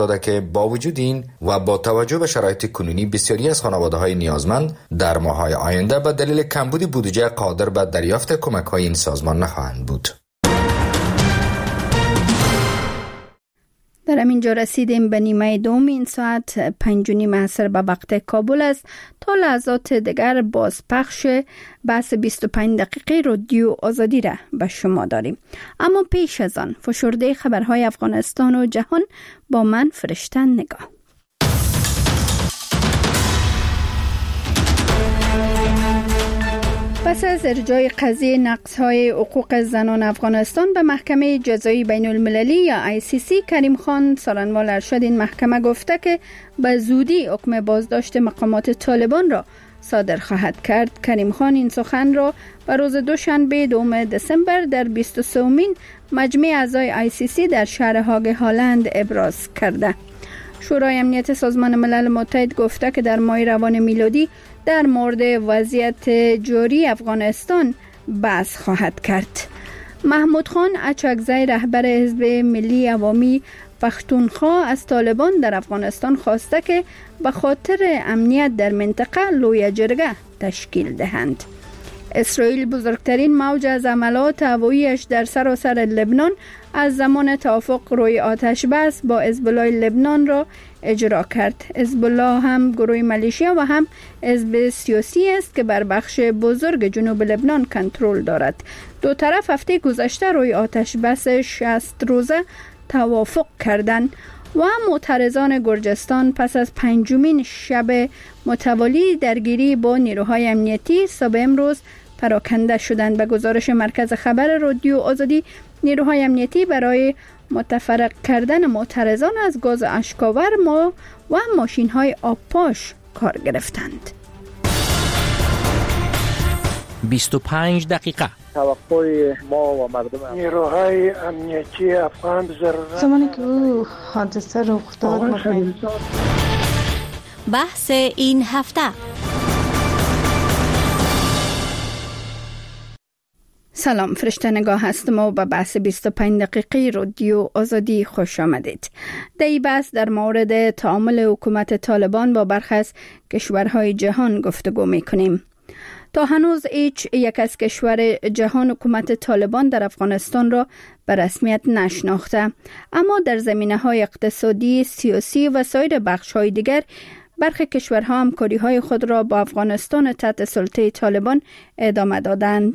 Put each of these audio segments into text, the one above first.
داده که با وجود این و با توجه به شرایط کنونی بسیاری از خانواده‌های نیازمند در ماه‌های آینده به دلیل کمبود بودجه قادر به دریافت کمک‌های این سازمان نخواهند بود. در همینجا رسیدیم به نیمه دوم این ساعت 5:30 عصر به وقت کابل است. تا لحظات دیگر بازپخش بحث 25 دقیقه رادیو آزادی را به شما داریم. اما پیش از آن فشرده خبرهای افغانستان و جهان با من فرشته نگاه. پس از ارجاع قضیه نقض‌های حقوق زنان افغانستان به محکمه جزایی بین المللی یا ICC، کریم خان سارنوال ارشد این محکمه گفته که به زودی حکم بازداشت مقامات طالبان را صادر خواهد کرد. کریم خان این سخن را به روز دوشنبه 2 دسامبر در 23مین مجمع اعضای ICC در شهر هاگ هلند ابراز کرده. شورای امنیت سازمان ملل متحد گفته که در ماه روان میلادی در مورد وضعیت جاری افغانستان بحث خواهد کرد. محمود خان اچکزی رهبر حزب ملی عوامی پختونخوا از طالبان در افغانستان خواسته که به خاطر امنیت در منطقه لوی جرگه تشکیل دهند. اسرائیل بزرگترین موج از عملات هوایی‌اش در سراسر لبنان از زمان توافق روی آتش بس با حزب الله لبنان را اجرا کرد. حزب الله هم گروه ملیشیا و هم حزب سیاسی است که بر بخش بزرگ جنوب لبنان کنترل دارد. دو طرف هفته گذشته روی آتش بس 60 روزه توافق کردند و معترضان گرجستان پس از 5مین شب متوالی درگیری با نیروهای امنیتی صبح امروز پراکنده شدند. به گزارش مرکز خبر رادیو آزادی، نیروهای امنیتی برای متفرق کردن معترضان از گاز اشک‌آور و ماشین‌های آبپاش کار گرفتند. 25 دقیقه توقع ما و مردم نیروهای امنیتی افغان ضرورت زمانی که او حادثه رخ داد. بحث این هفته. سلام، فرشته نگاه هستم و به بحث 25 دقیقه رادیو آزادی خوش آمدید. در این بحث در مورد تعامل حکومت طالبان با برخی از کشورهای جهان گفتگو می‌کنیم. تا هنوز هیچ یک از کشور جهان حکومت طالبان در افغانستان را به رسمیت نشناخته، اما در زمینه‌های اقتصادی، سیاسی و سایر بخش‌های دیگر برخی کشورها همکاری‌های خود را با افغانستان تحت سلطه طالبان ادامه دادند.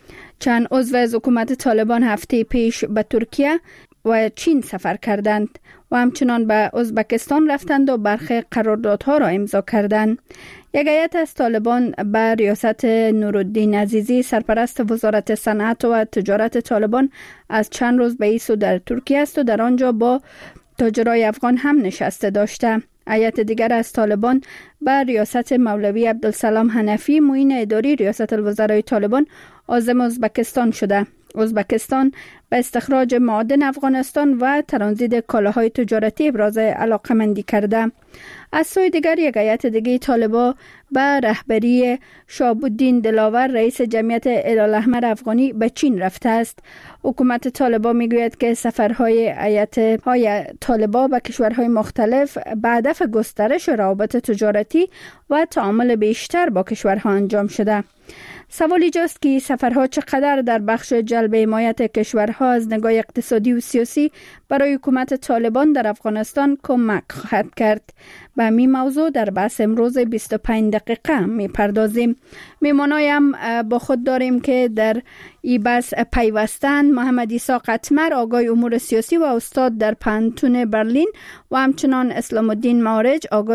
چند عضو از حکومت طالبان هفته پیش به ترکیه و چین سفر کردند و همچنان به ازبکستان رفتند و برخی قراردادها را امضا کردند. یک هیئت از طالبان به ریاست نورالدین عزیزی سرپرست وزارت صنعت و تجارت طالبان از چند روز به این سو در ترکیه است و در آنجا با تاجرای افغان هم نشسته داشته. هیئت دیگر از طالبان به ریاست مولوی عبدالسلام حنفی معین اداری ریاست الوزرای طالبان عازم ازبکستان شده. ازبکستان به استخراج معادن افغانستان و ترانزیت کالاهای تجارتی ابراز علاقه‌مندی کرده. از سوی دیگر یک هیئت دیگه طالبان به رهبری شهاب الدین دلاور رئیس جمعیت هلال افغانی به چین رفته است. حکومت طالبان میگوید که سفرهای هیئت‌های طالبان به کشورهای مختلف به هدف گسترش روابط تجارتی و تعامل بیشتر با کشورها انجام شده. سوال ایجاست که سفرها چقدر در بخش جلب حمایت کشورها از نگاه اقتصادی و سیاسی برای حکومت طالبان در افغانستان کمک خواهد کرد. به همین موضوع در بحث امروز 25 دقیقه میپردازیم. میمانای هم با خود داریم که در این بحث پیوستند: محمد عیسی قطمر، آگاه امور سیاسی و استاد در پانتون برلین، و همچنان اسلام الدین معارج، آگاه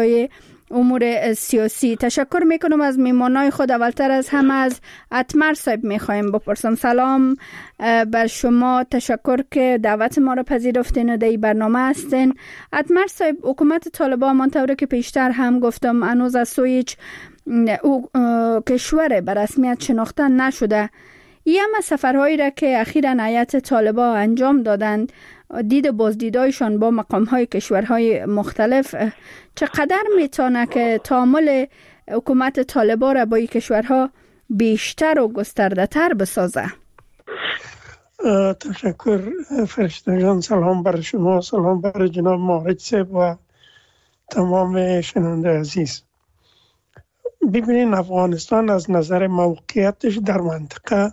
امور سیاسی. تشکر میکنم از میمانای خود. اولتر از همه از اتمر صاحب میخوایم بپرسم. سلام بر شما، تشکر که دعوت ما را پذیرفتین و در این برنامه هستین. اتمر صاحب، حکومت طالبان منطوره که پیشتر هم گفتم هنوز از سوی هیچ کشور به رسمیت شناخته نشده. این همه سفرهایی را که اخیراً هیئت طالبان انجام دادند، دید بازدیدایشان با مقام‌های کشورهای مختلف چقدر میتونه که تعامل حکومت طالبان را با این کشورها بیشتر و گسترده تر بسازه؟ تشکر فرشته جان. سلام بر شما، سلام بر جناب مارج صاحب و تمام شنونده عزیز. ببینین افغانستان از نظر موقعیتش در منطقه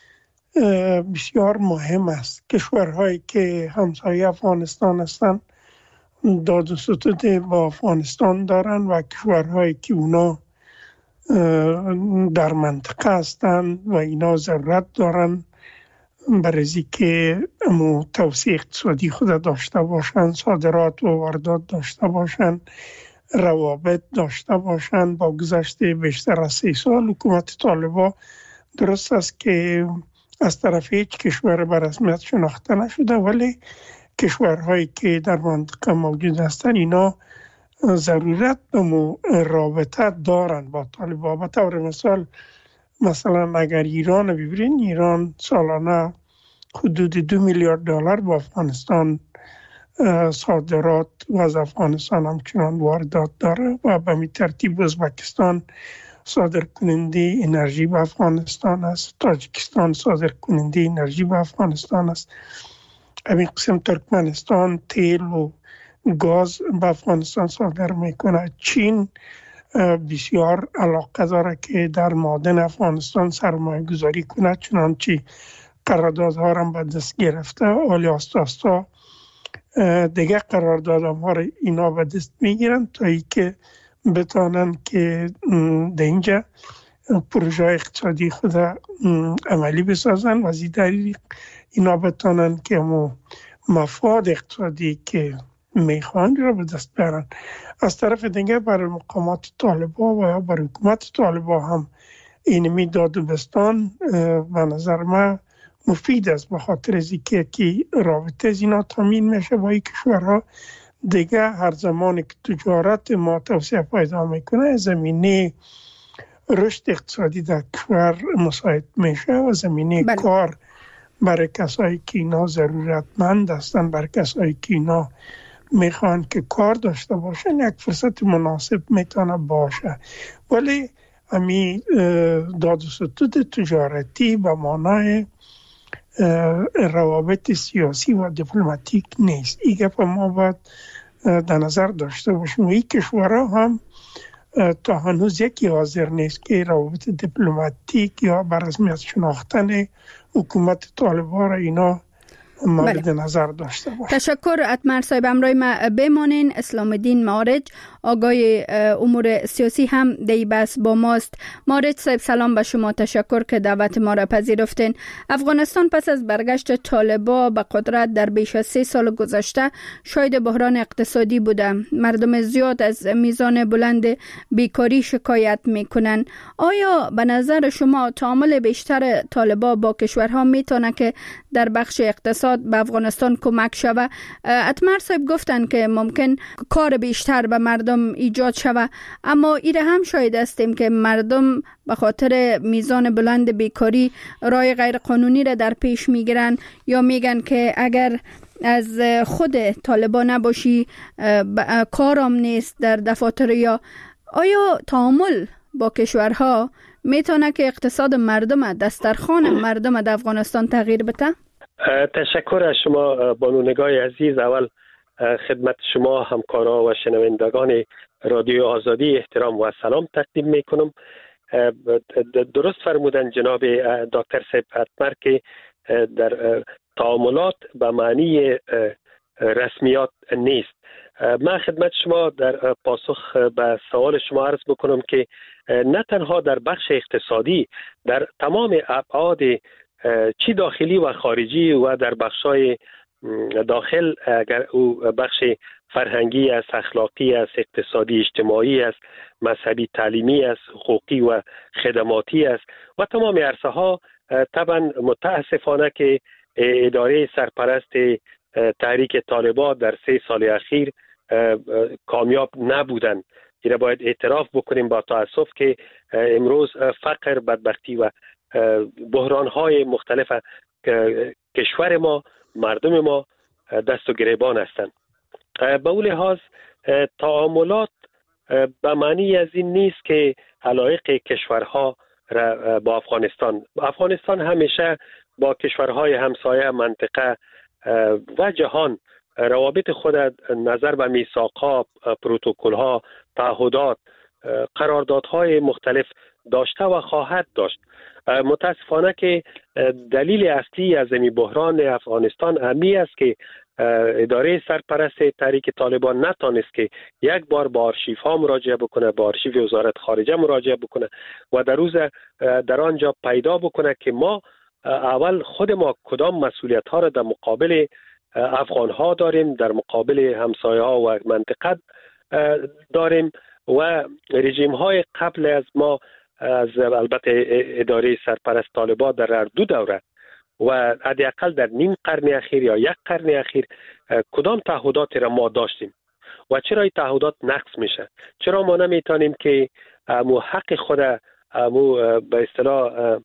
بسیار مهم است. کشورهایی که همسایه افغانستان هستند داد و ستد با افغانستان دارن و کشورهایی که اونا در منطقه هستند و اینا ضرورت دارن برای که توسعه اقتصادی خود داشته باشن، صادرات و واردات داشته باشن، روابط داشته باشن. با گذشت بیشتر از 3 سال حکومت طالبان درست است که از طرف هیچ کشور به رسمیت شناخته نشده، ولی کشورهایی که در منطقه موجود هستند اینا ضرورت به رابطه دارن با طالبان. به طور مثلا اگر ایران ببینید، ایران سالانه حدود 2 میلیارد دلار با افغانستان صادرات و از افغانستان همچنان واردات داره و به می ترتیب ازبکستان صادر کننده انرژی به افغانستان است، تاجیکستان صادر کننده انرژی به افغانستان است، همین قسم ترکمنستان تیل و گاز به افغانستان صادر میکنه. چین بسیار علاقه داره که در معادن افغانستان سرمایه گذاری کنه، چنانچه قراردادها را به دست گرفته. ولی آستا دیگه قراردادها را اینا به دست میگیرن تا ای که بتانن که در اینجا پروژه اقتصادی خود عملی بسازن و زیداری اینا بتانن که مفاد اقتصادی که میخوان را به دست بیارن. از طرف دیگه برای مقامات طالبان و یا برای حکومت طالبان هم اینمی داد و بستان به نظر من مفید است، به خاطر از اینکه رابطه از اینا تامین میشه با این کشورها. دیگه هر زمان که تجارت ما توسعه پیدا میکنه، زمینه رشد اقتصادی در کشور مساعد میشه و زمینه کار برای کسایی که اینا ضرورتمند هستن، برای کسایی که اینا میخوان که کار داشته باشن، یک فرصت مناسب میتونه باشه. ولی همین داد و ستد تجارتی به معنای روابط سیاسی و دیپلماتیک نیست. این گپ ما باید در نظر داشته باشیم. و این کشورها هم تا هنوز یکی حاضر نیست که روابط دیپلماتیک یا بر رسمیت شناختن حکومت طالبان را اینا مورد نظر داشته باشه. تشکر اتمر صاحب. امروی ما بمانین. اسلام الدین مارج آقای امور سیاسی هم دی بس با ماست. مارج صاحب سلام به شما، تشکر که دعوت ما را پذیرفتین. افغانستان پس از برگشت طالبان به قدرت در بیش از 3 سال گذشته شاید بحران اقتصادی بوده. مردم زیاد از میزان بلند بیکاری شکایت میکنن. آیا به نظر شما تعامل بیشتر طالبان با کشورها میتونه که در بخش اقتصاد به افغانستان کمک شود؟ اتمر صاحب گفتن که ممکن کار بیشتر به مردم ایجاد شود، اما ایره هم شاید هستیم که مردم به خاطر میزان بلند بیکاری رای غیر قانونی را در پیش میگیرن یا میگن که اگر از خود طالبان نباشی کارم نیست در دفاتر. یا آیا تعامل با کشورها میتونه که اقتصاد مردم، دسترخوان مردم در افغانستان تغییر بده؟ تشکر از شما بانونگاه عزیز. اول خدمت شما همکارا و شنوندگان رادیو آزادی احترام و سلام تقدیم میکنم. درست فرمودن جناب دکتر صاحب اتمر که در تعاملات به معنی رسمیات نیست. من خدمت شما در پاسخ به سوال شما عرض بکنم که نه تنها در بخش اقتصادی، در تمام ابعاد چی داخلی و خارجی و در بخشای داخل، اگر او بخش فرهنگی است، اخلاقی است، اقتصادی اجتماعی است، مذهبی تعلیمی است، حقوقی و خدماتی است و تمام عرصه ها، طبعا متاسفانه که اداره سرپرست تحریک طالبان در 3 سال اخیر کامیاب نبودند. این باید اعتراف بکنیم با تاسف که امروز فقر، بدبختی و بحران‌های مختلف کشور ما، مردم ما دست و گریبان هستند. به اون لحاظ تعاملات به معنی از این نیست که علایق کشورها را با افغانستان همیشه با کشورهای همسایه منطقه و جهان روابط خود نظر به میثاق‌ها، پروتکل‌ها، تعهدات، قراردادهای مختلف داشته و خواهد داشت. متاسفانه که دلیل اصلی از این بحران افغانستان امی است که اداره سرپرست تحریک طالبان نتانست که یک بار با آرشیف ها مراجعه بکنه، با آرشیف وزارت خارجه مراجعه بکنه و در آنجا پیدا بکنه که ما اول خود ما کدام مسئولیت ها را در مقابل افغان ها داریم، در مقابل همسایه ها و منطقه داریم و رژیم های قبل از ما، از البته اداره سرپرست طالبان در هر دو دوره و حداقل در نیم قرن اخیر یا یک قرن اخیر کدام تعهدات را ما داشتیم و چرا این تعهدات نقض میشه؟ چرا ما نمیتونیم که حق خود به اصطلاح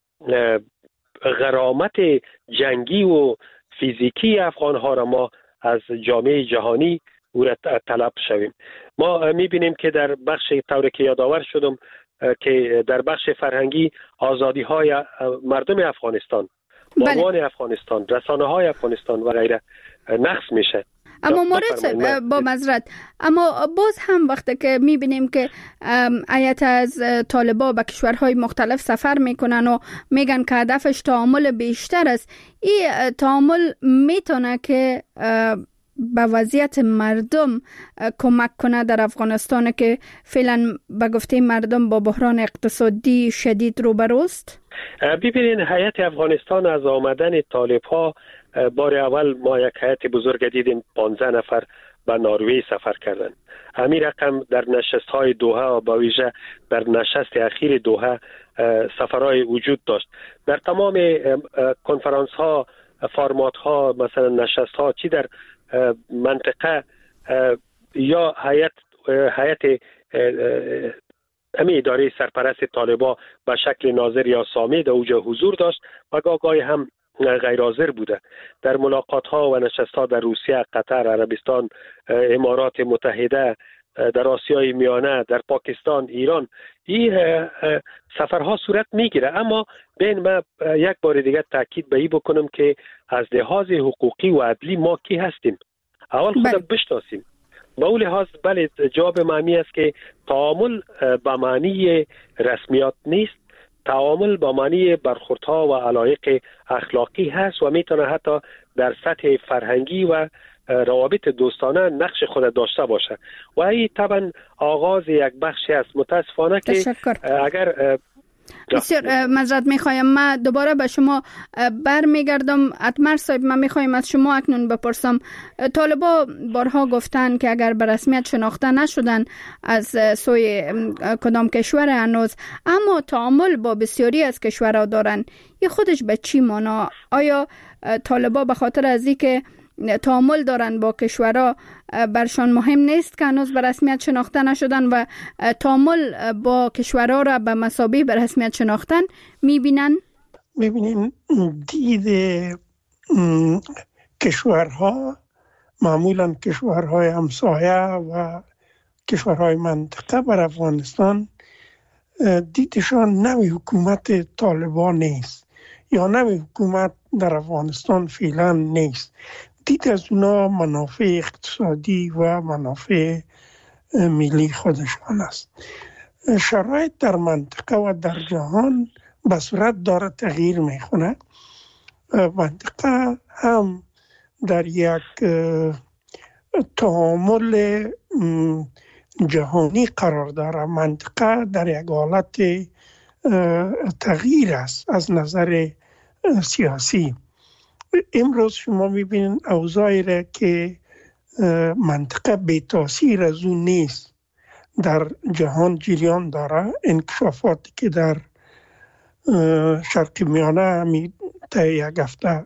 غرامت جنگی و فیزیکی افغان ها را ما از جامعه جهانی او را طلب شویم؟ ما میبینیم که در بخش طوری که یادآور شدم که در بخش فرهنگی آزادی های مردم افغانستان، بانوان افغانستان، رسانه های افغانستان و غیره نقض میشه. اما مورد با معذرت، اما باز هم وقتی که میبینیم که هیئت از طالبان به کشورهای مختلف سفر میکنن و میگن که هدفش تعامل بیشتر است، این تعامل میتونه که به وضعیت مردم کمک کنه در افغانستان که فعلا به گفته مردم با بحران اقتصادی شدید روبروست؟ ببینید، هیئت افغانستان از آمدن طالب‌ها بار اول ما یک هیئت بزرگ دیدیم 15 نفر به نروژ سفر کردن. همین رقم در نشست‌های دوحه و با ویژه در نشست اخیر دوحه سفرهای وجود داشت. در تمام کنفرانس‌ها، فرمات‌ها، مثلا نشست‌ها چی در منطقه یا هیئت اداره سرپرست طالبان به شکل ناظر یا سامی در اوجه حضور داشت و گاهی هم غیر حاضر بوده. در ملاقات ها و نشست ها در روسیه، قطر، عربستان، امارات متحده، در آسیای میانه، در پاکستان، ایران این سفرها صورت میگیره. اما بین ما یک بار دیگه تاکید به این بکنم که از لحاظ حقوقی و عدلی ما کی هستیم؟ اول خودم بشناسیم. به اون لحاظ بله، جواب معنی است که تعامل به معنی رسمیات نیست، تعامل به معنی برخوردها و علایق اخلاقی هست و میتونه حتی در سطح فرهنگی و روابط دوستانه نقش خود داشته باشه و این طبعا آغاز یک بخشی است. متاسفانه که اگر بسیار معذرت میخوایم، من دوباره به شما برمیگردم. اتمر صاحب، من میخوایم از شما اکنون بپرسم، طالبان بارها گفتن که اگر به رسمیت شناخته نشدن از سوی کدام کشور هنوز، اما تعامل با بسیاری از کشورها دارن، این خودش به چی معنا؟ آیا طالبان به خاطر از اینکه تعامل دارن با کشورها برشان مهم نیست که هنوز به رسمیت شناخته نشدن و تعامل با کشورها را به مثابه به رسمیت شناختن میبینن؟ میبینین دید کشورها، معمولا کشورهای همسایه و کشورهای منطقه بر افغانستان، دیدشان نوی حکومت طالبان نیست یا نوی حکومت در افغانستان فعلا نیست. دید از اونا منافع اقتصادی و منافع ملی خودشان است. شرایط در منطقه و در جهان به صورت داره تغییر میکنه. منطقه هم در یک تعامل جهانی قرار داره. منطقه در یک حالت تغییر است از نظر سیاسی. امروز شما میبینید اوضاعی را که منطقه بی تاثیر از اون نیست در جهان جریان داره. انکشافاتی که در شرق میانه همی تا یک هفته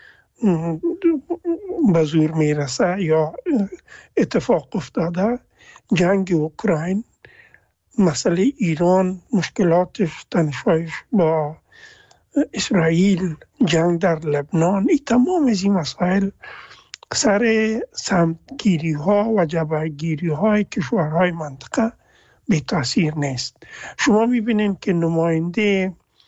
به زور میرسه یا اتفاق افتاده، جنگ اوکراین، مسئله ایران، مشکلاتش، تنشایش با اسرائیل، جنگ در لبنان، این تمام از این مسائل سر سمتگیری ها و جبهه‌گیری های کشورهای منطقه بی تاثیر نیست. شما میبینید که نماینده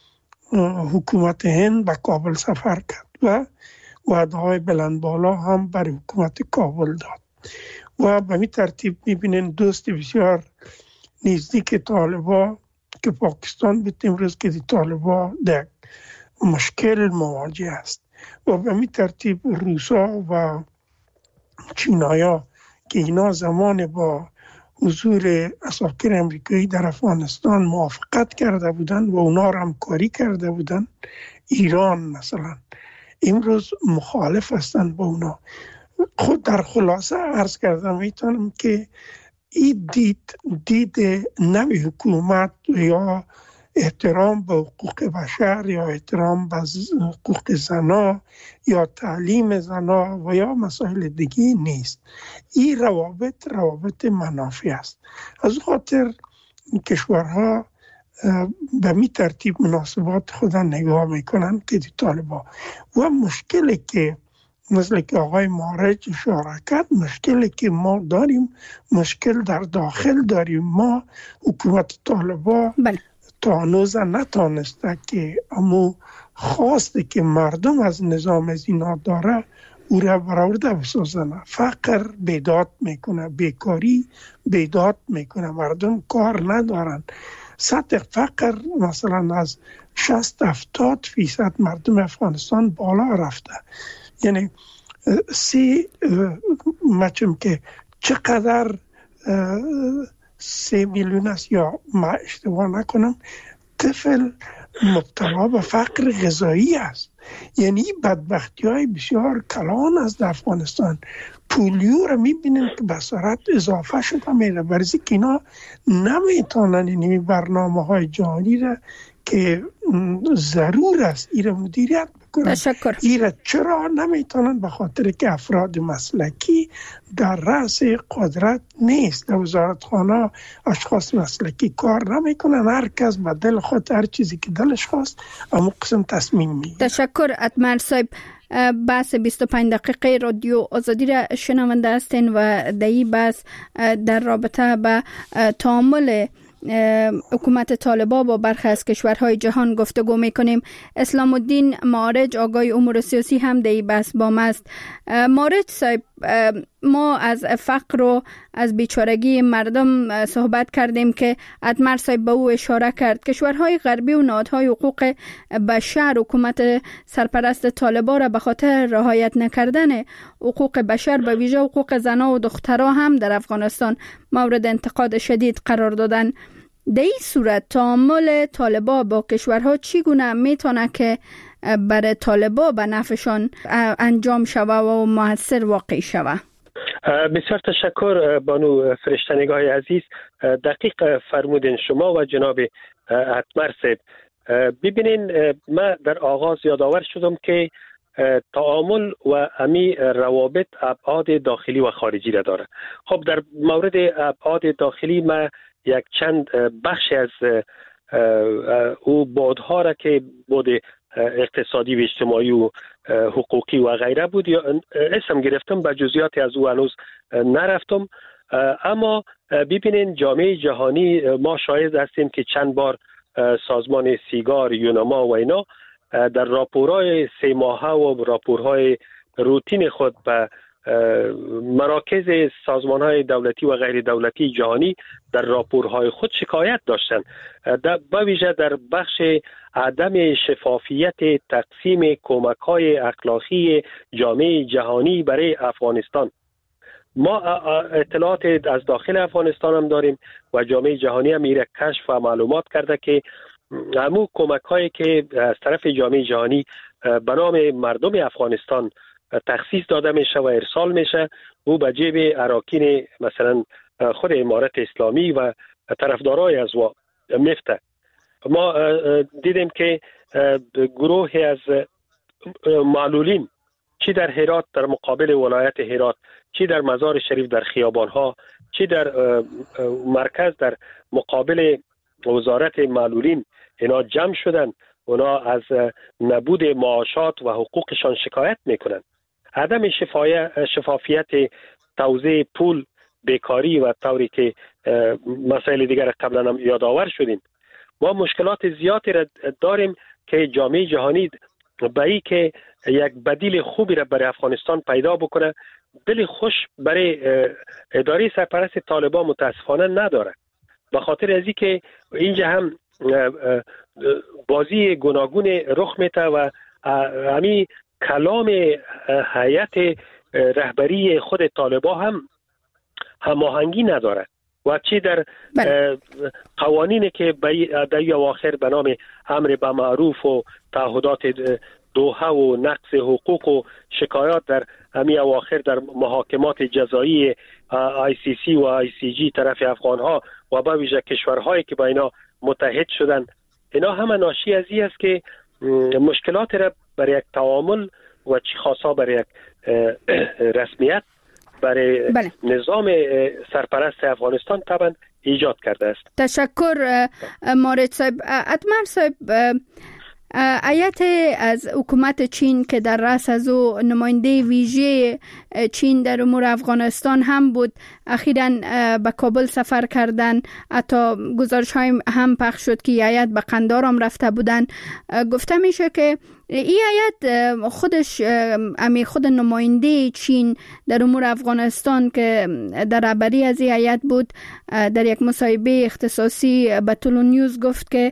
حکومت هند به کابل سفر کرد و وعده‌های بلند بالا هم برای حکومت کابل داد و به این ترتیب می‌بینین دوست بسیار نزدیک طالبا که پاکستان بود امروز که طالبا در مشکل مواجه است و به این ترتیب روسا و چینایا که اینا زمان با حضور عساکر امریکایی در افغانستان موافقت کرده بودند و اونا را همکاری کرده بودند، ایران مثلا امروز مخالف هستند با اونا. خود در خلاصه عرض کردم میتونم که این دید نوی حکومت یا احترام به حقوق بشر یا احترام به حقوق زنا یا تعلیم زنا و یا مسائل دیگه نیست. این روابط منافع است. از خاطر کشورها به می ترتیب مناسبات خود نگاه میکنن که طالبان و مشکلی که مثل که آقای مارج اشاره کرد، مشکلی که ما داریم مشکل در داخل داریم. ما حکومت طالبان تا هنوز نتانسته که امو خواسته که مردم از نظام از اینا داره او را برآورده بسازن. فقر بیداد میکنه، بیکاری بیداد میکنه، مردم کار ندارن. سطح فقر مثلا از 60-70% مردم افغانستان بالا رفته. یعنی مچم که چقدر 3 میلیون است یا ما اشتباه نکنم طفل مبتلا به فقر غذایی است. یعنی بدبختی های بسیار کلان است در افغانستان. پولیو را میبینیم که به سرعت اضافه شده میره، برای که اینا نمیتونن این برنامه های جهانی را که ضرور است این مدیریت بکنن. تشکر. این چرا نمیتونن؟ به خاطر که افراد مسلکی در رأس قدرت نیست. در وزارتخانه اشخاص مسلکی کار نمیکنن، هر کس به دل خود هر چیزی که دلش خواست اما قسم تصمیم میگیره. تشکر اتمر صاحب. بحث 25 دقیقه رادیو آزادی را شنونده هستین و در این بحث در رابطه به تعامل حکومت طالبان با برخی از کشورهای جهان گفتگو میکنیم. اسلام الدین معارج آگای امور سیاسی هم در این بحث با ما است. معارج صاحب، ما از فقر و از بیچارگی مردم صحبت کردیم که اتمر صاحب به او اشاره کرد. کشورهای غربی و نهادهای حقوق بشر حکومت سرپرست طالبان را به خاطر رعایت نکردن حقوق بشر به ویژه حقوق زنان و دخترها هم در افغانستان مورد انتقاد شدید قرار دادن. در این صورت تعامل طالبان با کشورها چگونه میتونه که برای طالبان به نفعشان انجام شوه و موثر واقع شوه؟ بسیار تشکر بانو فرشتنگاه عزیز. دقیق فرمودین شما و جناب اتمر صاحب. ببینین، من در آغاز یادآور شدم که تعامل و امی روابط ابعاد داخلی و خارجی را داره. خب در مورد ابعاد داخلی ما یک چند بخش از او بعدها را که بعد اقتصادی و اجتماعی و حقوقی و غیره بود یا اسم گرفتم، به جزئیات از او هنوز نرفتم. اما ببینین جامعه جهانی ما شاهد هستیم که چند بار سازمان سیگار، یونما و اینا در راپورهای 3 ماهه و راپورهای روتین خود به مراکز سازمان‌های دولتی و غیر دولتی جهانی در راپورهای خود شکایت داشتند، به ویژه در بخش عدم شفافیت تقسیم کمک‌های اخلاقی جامعه جهانی برای افغانستان. ما اطلاعات از داخل افغانستان هم داریم و جامعه جهانی هم میره کشف و معلومات کرده که همون کمک‌هایی که از طرف جامعه جهانی به نام مردم افغانستان تخصیص داده میشه و ارسال میشه، او به جیب اراکین مثلا خود امارت اسلامی و طرفدارای از او میفته. ما دیدیم که گروهی از معلولین چی در هرات در مقابل ولایت هرات، چی در مزار شریف در خیابانها، چی در مرکز در مقابل وزارت معلولین اینا جمع شدن. اونا از نبود معاشات و حقوقشان شکایت میکنن. عدم شفافیت توزیع پول، بیکاری و طوری که مسائل دیگر قبلا هم یادآور شدیم. ما مشکلات زیادی را داریم که جامعه جهانی به ای که یک بدیل خوبی را برای افغانستان پیدا بکنه دل خوش برای اداره سرپرست طالبان متاسفانه نداره. به خاطر ازی که اینجا هم بازی گوناگون رخ میده و همین کلام هیئت رهبری خود طالبان هم هماهنگی نداره و چی در قوانینی که در اواخر به نام امر به معروف و تعهدات دوحه و نقض حقوق و شکایات در همین اواخر در محاکمات جزایی ICC و ICJ طرف افغانها و به ویژه کشورهایی که با اینا متحد شدن، اینا همه ناشی از این است که مشکلات را برای یک تعامل و چی خاصا برای یک رسمیت برای نظام سرپرست افغانستان طبعا ایجاد کرده است. تشکر مارد صاحب. اتمر صاحب، هیئت از حکومت چین که در رأس از او نماینده ویژه چین در امور افغانستان هم بود، اخیراً به کابل سفر کردن. حتی گزارش های هم پخش شد که هیئت به قندهار هم رفته بودن. گفته میشه که این هیئت خود نماینده چین در امور افغانستان که در رهبری از این هیئت بود، در یک مصاحبه اختصاصی به طلوع نیوز گفت که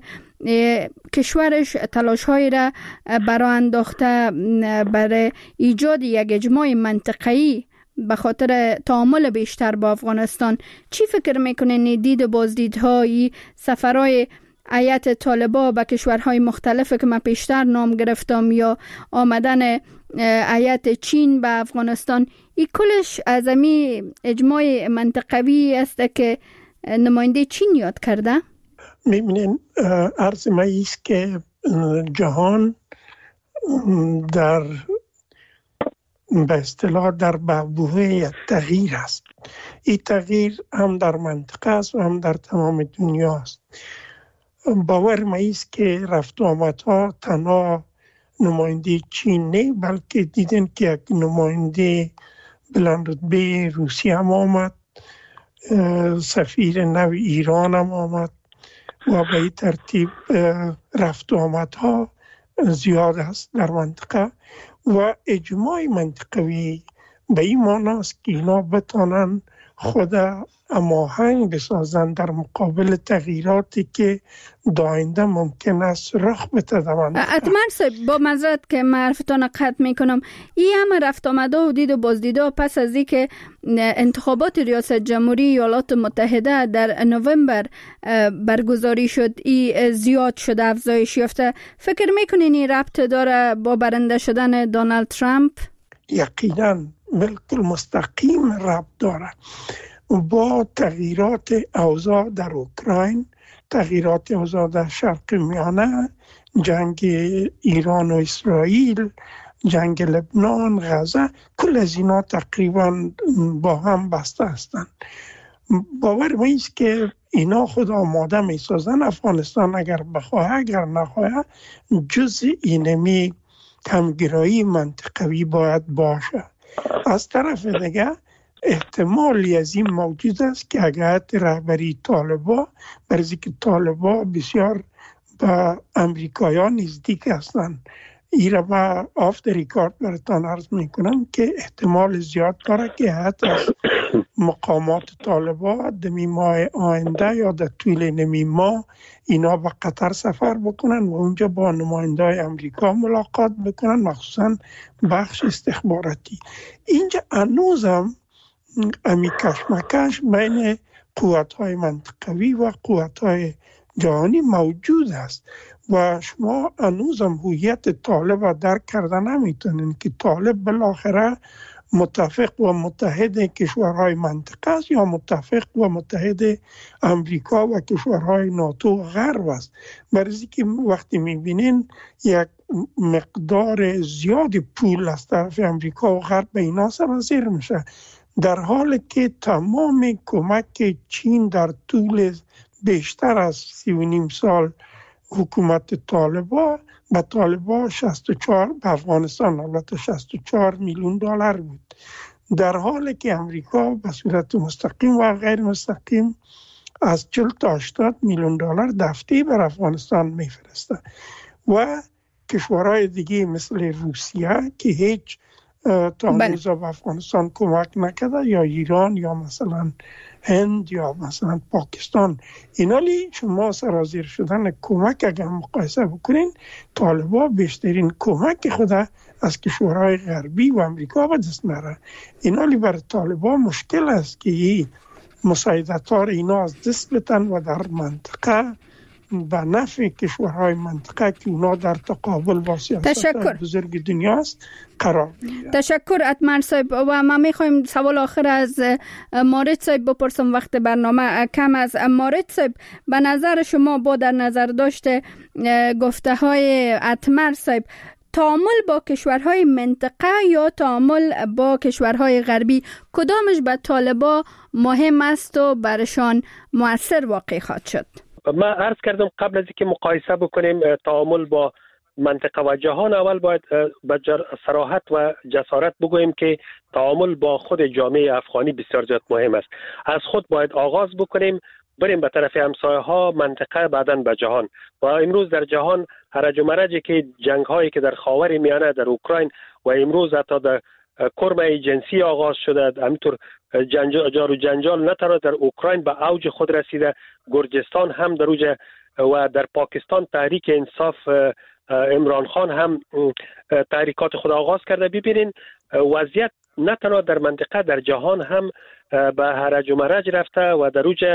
کشورش تلاش‌هایی را برای انداخته برای ایجاد یک اجماع منطقه‌ای به خاطر تعامل بیشتر با افغانستان. چی فکر میکنین دید بازدیدهای سفرهای هیئت طالبان به کشورهای مختلف که من پیشتر نام گرفتم یا آمدن هیئت چین به افغانستان، این کلش از امی اجماع منطقوی است که نماینده چین یاد کرده؟ میبینین عرض ما ایست که جهان در به اصطلاح در بعبوه تغییر است. این تغییر هم در منطقه است و هم در تمام دنیا است. باور ما ایست که رفت و آمدها تنها نماینده چین نه، بلکه دیدن که یک نماینده بلند رتبه روسیه هم آمد، سفیر نو ایران هم آمد و به این ترتیب رفت و آمدها زیاد است در منطقه و اجماع منطقوی به این معنی است که اینا بتانن خود هماهنگ بسازن در مقابل تغییراتی که آینده ممکن است رخ بده در منطقه. اتمر صاحب، با معذرت که معرفتان قطع میکنم، این همه رفت آمده و دید و بازدیده پس از اینکه انتخابات ریاست جمهوری ایالات متحده در نوامبر برگزاری شد، این زیاد شده، افزایش یافته، فکر میکنین این ربط داره با برنده شدن دونالد ترامپ؟ یقینا بالکل مستقیم ربط داره با تغییرات اوضاع در اوکراین، تغییرات اوضاع در شرق میانه، جنگ ایران و اسرائیل، جنگ لبنان، غزه، کل از اینا تقریبا با هم بسته هستند. باور ما است که اینا خود آماده می سازن افغانستان اگر بخواه اگر نخواه جز اینمی همگرایی منطقوی باید باشه. از طرف دیگه احتمالی از این موجود است که اگر رهبری طالبان، برای که طالبان بسیار به امریکایان نزدیک هستند، این را با آفت ریکارد براتان عرض میکنم که احتمال زیاد داره که حتی از مقامات طالبان دمی ماه آینده یا در طول نمی ماه اینا به قطر سفر بکنن و اونجا با نمایندای امریکا ملاقات بکنن، مخصوصا بخش استخباراتی. اینجا هنوزم امی کشمکش بین قوت‌های منطقوی و قوت‌های جهانی موجود است و شما هنوزم هویت طالب را درک کردن نمیتونین که طالب بالاخره متفق و متحد کشورهای منطقه است یا متفق و متحد امریکا و کشورهای ناتو و غرب است. برای که وقتی میبینین یک مقدار زیادی پول از طرف امریکا و غرب به اینا سرازیر میشه، در حالی که تمام کمک چین در طول بیشتر از 3.5 سال حکومت طالبان به طالبان 64 به افغانستان البته 64 میلیون دلار بود، در حالی که امریکا به صورت مستقیم و غیر مستقیم از 40 تا 80 میلیون دلار دفعی بر افغانستان میفرسته و کشورهای دیگه مثل روسیه که هیچ تا امروز به افغانستان کمک نکرده، یا ایران، یا مثلا هند، یا مثلا پاکستان. اینالی شما سرازیر شدن کمک اگر مقایسه بکنین، طالبان بیشترین کمک خود از کشورهای غربی و امریکا به دست میاره. اینالی برای طالبان مشکل است که این مساعدت ها اینا از دست بتن و در منطقه به نفع کشورهای منطقه که اونا در تقابل با سیاست بزرگ دنیا است قرار میگیرن. تشکر اتمر صاحب. و ما میخوایم سوال آخر از مارد صاحب بپرسم، وقت برنامه کم از مارد صاحب. به نظر شما با در نظر داشته گفته های اتمر صاحب، تعامل با کشورهای منطقه یا تعامل با کشورهای غربی کدامش به طالبان مهم است و برشان مؤثر واقع خواهد شد؟ ما عرض کردم قبل از اینکه مقایسه بکنیم تعامل با منطقه و جهان، اول باید به صراحت و جسارت بگوییم که تعامل با خود جامعه افغانی بسیار زیاد مهم است. از خود باید آغاز بکنیم، بریم به طرف همسایه ها، منطقه، بعداً به جهان. و امروز در جهان هرج و مرجی که جنگ هایی که در خاور میانه، در اوکراین و امروز حتی در کرم جنسی آغاز شده، همینطور جار و جنجال نه تنها در اوکراین به اوج خود رسیده، گرجستان هم در اوج، و در پاکستان تحریک انصاف عمران خان هم تحریکات خود آغاز کرده. ببینین وضعیت نه تنها در منطقه، در جهان هم به هرج و مرج رفته و در اوج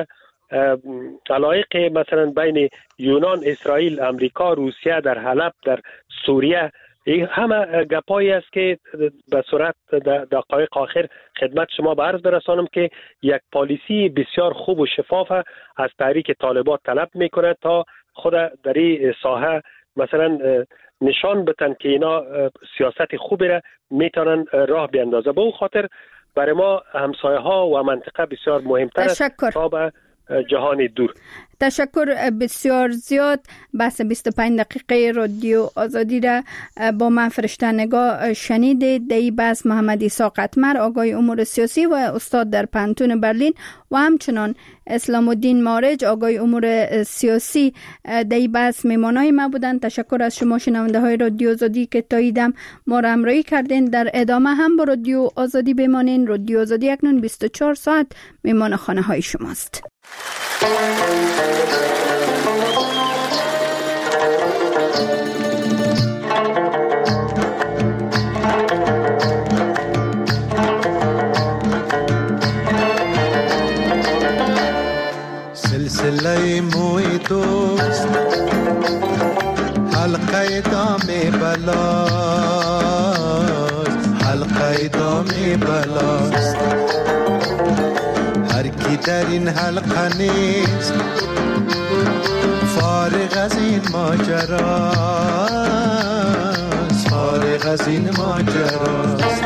علایق مثلا بین یونان، اسرائیل، امریکا، روسیه، در حلب، در سوریه. این همه گپایی است که به صورت دقایق آخر خدمت شما به عرض برسانم که یک پالیسی بسیار خوب و شفاف از تحریک طالبان طلب میکنه تا خود در این ساحه مثلا نشان بدن که اینا سیاست خوبی را میتونن راه بیندازه. به اون خاطر برای ما همسایه ها و منطقه بسیار مهمتر است تا به جهان دور. تشکر بسیار زیاد. بحث 25 دقیقه رادیو آزادی را با من فرشته نگاه شنیدید. در این بحث محمد اسحاق اتمر، آگای امور سیاسی و استاد در پانتون برلین، و همچنان اسلام الدین مارج، آگای امور سیاسی، در این بحث میمانای ما بودند. تشکر از شما شنونده های رادیو آزادی که تا ایدم ما را همراهی کردین. در ادامه هم با رادیو آزادی بمانین. رادیو آزادی اکنون 24 ساعت میمان خانه های شماست. سلسله موی دوست، حلقه دام بلاست، حلقه دام بلاست. هر کی در این حلقه نیست فارغ از این ماجراست، فارغ از این ماجراست.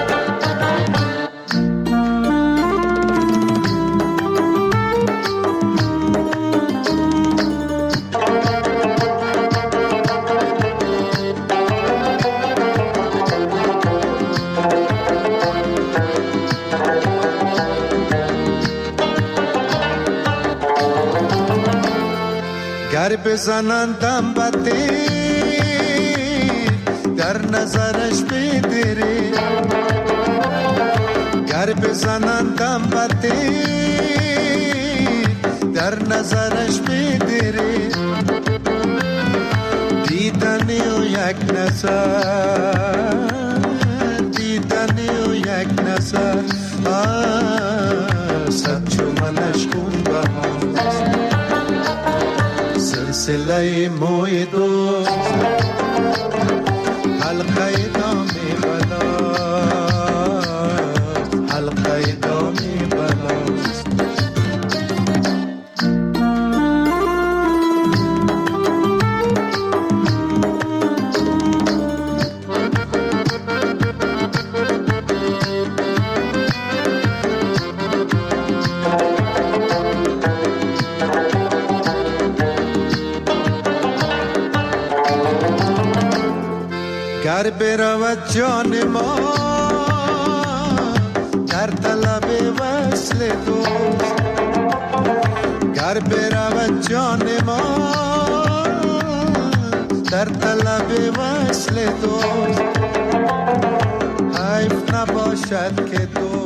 گر بزنندم بده در نظرش بدره، گر بزنندم بده در نظرش بدره. دیدنی و یک نظر، دیدنی و یک نظر، صد چومنش کن به هاست. سلسله موی دوست، حلقه دام بلاست، حلقه دام بلاست. گر برود جان ما در طلب وصل دوست، ور برود جان ما در طلب وصل تو، حیف نباشد که تو